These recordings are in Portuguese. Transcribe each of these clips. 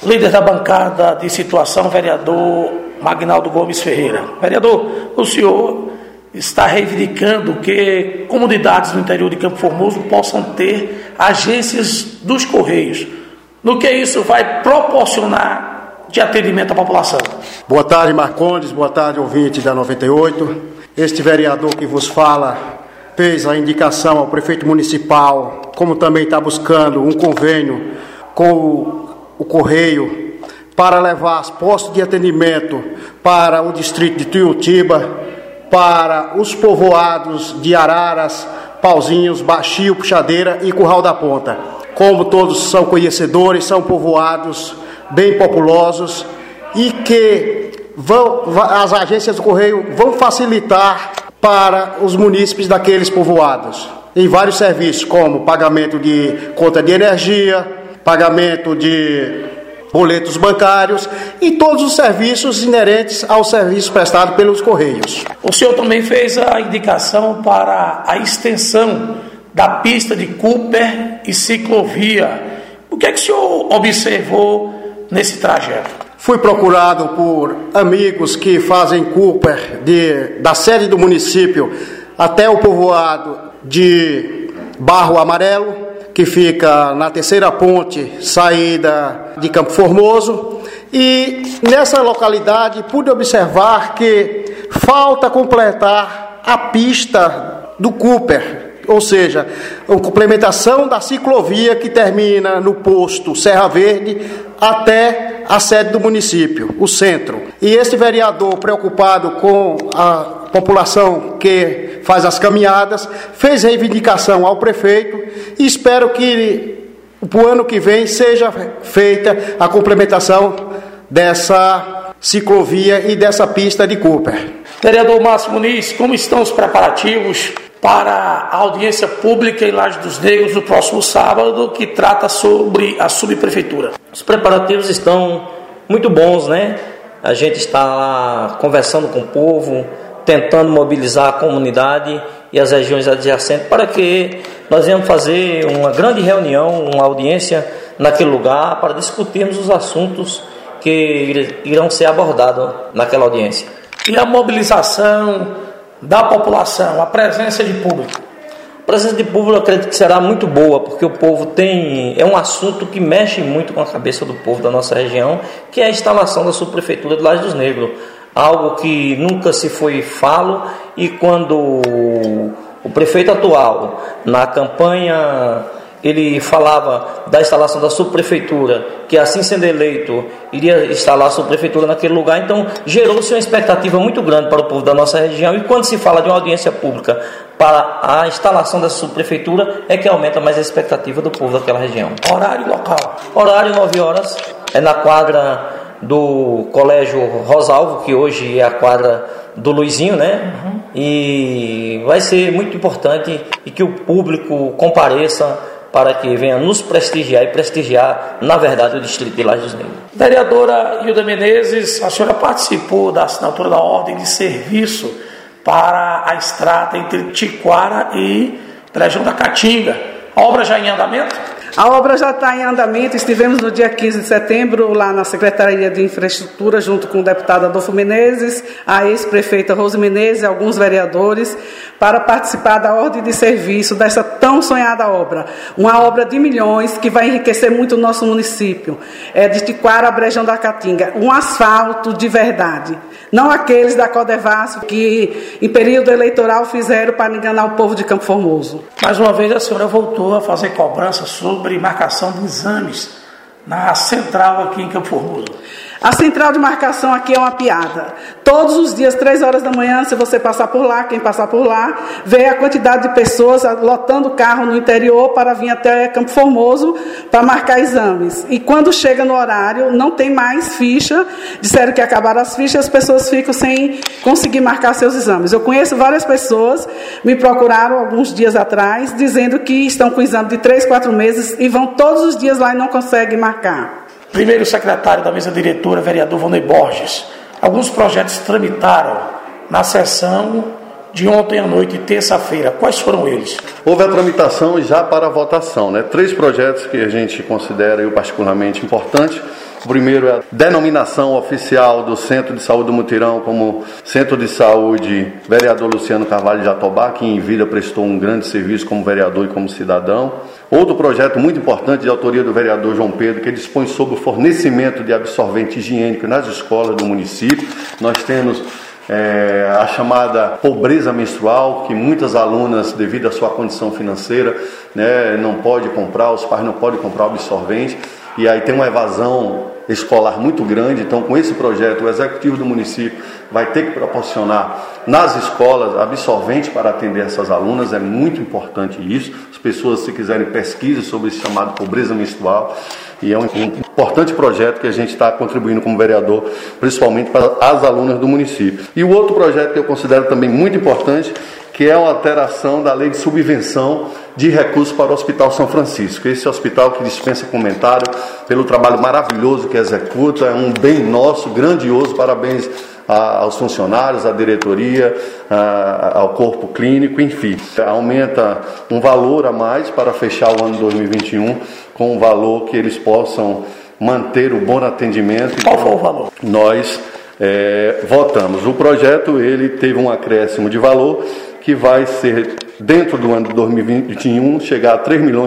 Líder da bancada de situação, vereador Magnaldo Gomes Ferreira. Vereador, o senhor está reivindicando que comunidades no interior de Campo Formoso possam ter agências dos Correios. No que isso vai proporcionar de atendimento à população? Boa tarde, Marcondes. Boa tarde, ouvinte da 98. Este vereador que vos fala fez a indicação ao prefeito municipal, como também está buscando um convênio com o Correio para levar as postos de atendimento para o distrito de Tuiutiba, para os povoados de Araras, Pauzinhos, Baixio, Puxadeira e Curral da Ponta. Como todos são conhecedores, são povoados bem populosos e que as agências do Correio vão facilitar para os munícipes daqueles povoados em vários serviços, como pagamento de conta de energia, pagamento de boletos bancários e todos os serviços inerentes ao serviço prestado pelos Correios. O senhor também fez a indicação para a extensão da pista de Cooper e ciclovia. O que é que o senhor observou nesse trajeto? Fui procurado por amigos que fazem Cooper da sede do município até o povoado de Barro Amarelo, que fica na terceira ponte, saída de Campo Formoso. E nessa localidade pude observar que falta completar a pista do Cooper, ou seja, a complementação da ciclovia que termina no posto Serra Verde até a sede do município, o centro. E esse vereador, preocupado com a população que faz as caminhadas, fez reivindicação ao prefeito e espero que o ano que vem seja feita a complementação dessa ciclovia e dessa pista de Cooper. Vereador Márcio Muniz, como estão os preparativos para a audiência pública em Laje dos Negros no próximo sábado, que trata sobre a subprefeitura? Os preparativos estão muito bons, né? A gente está lá conversando com o povo, tentando mobilizar a comunidade e as regiões adjacentes para que nós venhamos fazer uma grande reunião, uma audiência naquele lugar para discutirmos os assuntos que irão ser abordados naquela audiência. E a mobilização da população, a presença de público? A presença de público eu acredito que será muito boa, porque o povo é um assunto que mexe muito com a cabeça do povo da nossa região, que é a instalação da subprefeitura de Laje dos Negros. Algo que nunca se foi falo, e quando o prefeito atual, na campanha, ele falava da instalação da subprefeitura, que assim sendo eleito, iria instalar a subprefeitura naquele lugar, então gerou-se uma expectativa muito grande para o povo da nossa região, e quando se fala de uma audiência pública para a instalação da subprefeitura, é que aumenta mais a expectativa do povo daquela região. Horário local? Horário 9 horas, é na quadra do Colégio Rosalvo, que hoje é a quadra do Luizinho, né? Uhum. E vai ser muito importante e que o público compareça para que venha nos prestigiar e prestigiar, na verdade, o distrito de Laje dos Negros. Vereadora Hilda Menezes, a senhora participou da assinatura da ordem de serviço para a estrada entre Tiquara e Brejão da Caatinga. A obra já em andamento? A obra já está em andamento. Estivemos no dia 15 de setembro lá na Secretaria de Infraestrutura, junto com o deputado Adolfo Menezes, a ex-prefeita Rose Menezes e alguns vereadores, para participar da ordem de serviço dessa tão sonhada obra. Uma obra de milhões que vai enriquecer muito o nosso município. É de Tiquara a Brejão da Caatinga. Um asfalto de verdade. Não aqueles da Codevasf que em período eleitoral fizeram para enganar o povo de Campo Formoso. Mais uma vez a senhora voltou a fazer cobrança sobre marcação de exames na central aqui em Campo Formoso. A central de marcação aqui é uma piada. Todos os dias, 3 horas da manhã, se você passar por lá, quem passar por lá, vê a quantidade de pessoas lotando o carro no interior para vir até Campo Formoso para marcar exames. E quando chega no horário, não tem mais ficha. Disseram que acabaram as fichas, as pessoas ficam sem conseguir marcar seus exames. Eu conheço várias pessoas, me procuraram alguns dias atrás, dizendo que estão com exame de 3, 4 meses e vão todos os dias lá e não conseguem marcar. Primeiro secretário da mesa diretora, vereador Vonei Borges, alguns projetos tramitaram na sessão de ontem à noite, terça-feira. Quais foram eles? Houve a tramitação já para a votação, 3 projetos que a gente considera, eu particularmente, importantes, O primeiro é a denominação oficial do Centro de Saúde do Mutirão como Centro de Saúde Vereador Luciano Carvalho de Jatobá, que em vida prestou um grande serviço como vereador e como cidadão. Outro projeto muito importante de autoria do vereador João Pedro, que dispõe sobre o fornecimento de absorvente higiênico nas escolas do município. Nós temos a chamada pobreza menstrual, que muitas alunas, devido à sua condição financeira, né, não podem comprar, os pais não podem comprar o absorvente, e aí tem uma evasão escolar muito grande. Então, com esse projeto, o executivo do município vai ter que proporcionar nas escolas absorvente para atender essas alunas. É muito importante isso. As pessoas, se quiserem, pesquisem sobre esse chamado pobreza menstrual. E é um importante projeto que a gente está contribuindo como vereador, principalmente para as alunas do município. E o outro projeto que eu considero também muito importante, que é a alteração da lei de subvenção de recursos para o Hospital São Francisco. Esse hospital que dispensa comentário pelo trabalho maravilhoso que executa, é um bem nosso, grandioso. Parabéns aos funcionários, à diretoria, ao corpo clínico, enfim. Aumenta um valor a mais para fechar o ano 2021 com um valor que eles possam manter o bom atendimento. Qual foi o valor? Nós votamos. O projeto ele teve um acréscimo de valor que vai ser, dentro do ano de 2021, chegar a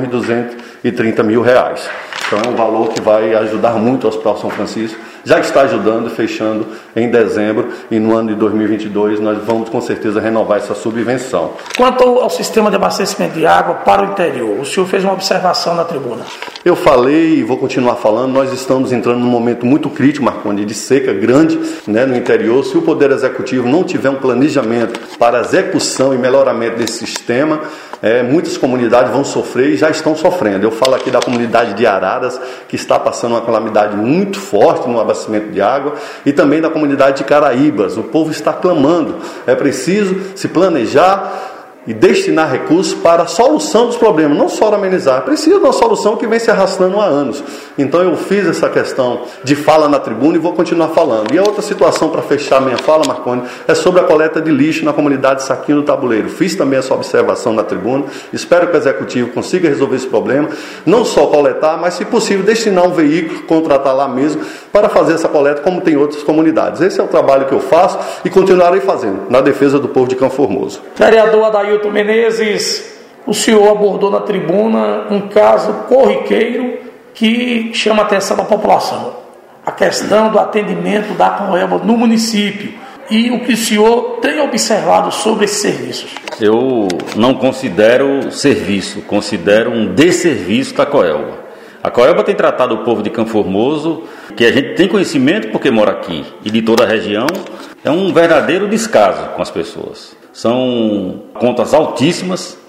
R$3.230.000. Então é um valor que vai ajudar muito o Hospital São Francisco. Já está ajudando, fechando em dezembro, e no ano de 2022 nós vamos com certeza renovar essa subvenção. Quanto ao sistema de abastecimento de água para o interior, o senhor fez uma observação na tribuna. Eu falei e vou continuar falando, nós estamos entrando num momento muito crítico, Marconi, de seca grande, né, no interior. Se o Poder Executivo não tiver um planejamento para execução e melhoramento desse sistema, muitas comunidades vão sofrer e já estão sofrendo. Eu falo aqui da comunidade de Araras, que está passando uma calamidade muito forte no abastecimento de água, e também da comunidade de Caraíbas. O povo está clamando. É preciso se planejar e destinar recursos para a solução dos problemas, não só amenizar. Precisa de uma solução que vem se arrastando há anos. Então eu fiz essa questão de fala na tribuna e vou continuar falando. E a outra situação, para fechar minha fala, Marconi, é sobre a coleta de lixo na comunidade Saquinho do Tabuleiro. Fiz também essa observação na tribuna. Espero que o Executivo consiga resolver esse problema. Não só coletar, mas, se possível, destinar um veículo, contratar lá mesmo, para fazer essa coleta, como tem outras comunidades. Esse é o trabalho que eu faço e continuarei fazendo, na defesa do povo de Campo Formoso. Vereador Adailton Menezes, o senhor abordou na tribuna um caso corriqueiro que chama a atenção da população. A questão do atendimento da Coelba no município. E o que o senhor tem observado sobre esses serviços? Eu não considero serviço, considero um desserviço da Coelba. A Coelba tem tratado o povo de Campo Formoso, que a gente tem conhecimento porque mora aqui, e de toda a região, é um verdadeiro descaso com as pessoas. São contas altíssimas,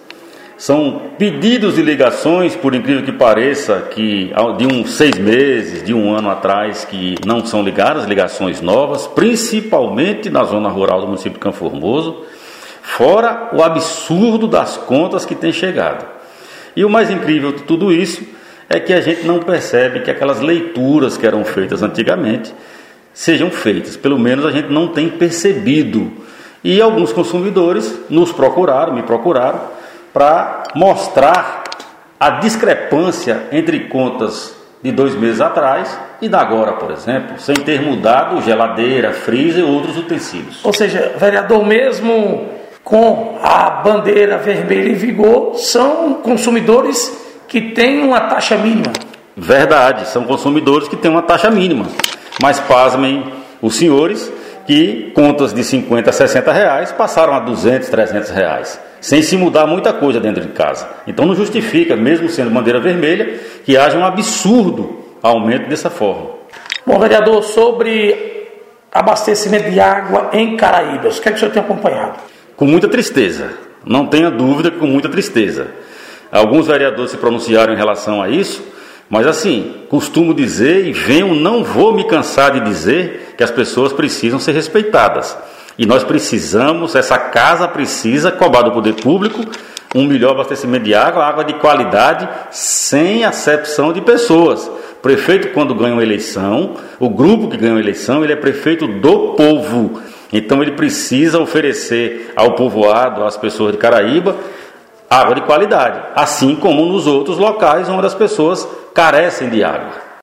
são pedidos de ligações, por incrível que pareça, que de uns 6 meses, de um ano atrás, que não são ligadas, ligações novas, principalmente na zona rural do município de Campo Formoso, fora o absurdo das contas que tem chegado. E o mais incrível de tudo isso é que a gente não percebe que aquelas leituras que eram feitas antigamente sejam feitas. Pelo menos a gente não tem percebido. E alguns consumidores me procuraram, para mostrar a discrepância entre contas de 2 meses atrás e da agora, por exemplo, sem ter mudado geladeira, freezer e outros utensílios. Ou seja, vereador, mesmo com a bandeira vermelha em vigor, são consumidores que têm uma taxa mínima. Verdade, são consumidores que têm uma taxa mínima. Mas pasmem os senhores que contas de 50 a 60 reais passaram a 200, 300 reais, sem se mudar muita coisa dentro de casa. Então não justifica, mesmo sendo bandeira vermelha, que haja um absurdo aumento dessa forma. Bom, vereador, sobre abastecimento de água em Caraíbas, o que é que o senhor tem acompanhado? Com muita tristeza, não tenha dúvida que com muita tristeza. Alguns vereadores se pronunciaram em relação a isso, mas assim, costumo dizer e não vou me cansar de dizer que as pessoas precisam ser respeitadas. E nós precisamos, essa casa precisa cobrar do poder público um melhor abastecimento de água de qualidade, sem acepção de pessoas. O prefeito, quando ganha uma eleição, o grupo que ganha uma eleição, ele é prefeito do povo. Então ele precisa oferecer ao povoado, às pessoas de Caraíba, água de qualidade, assim como nos outros locais onde as pessoas carecem de água.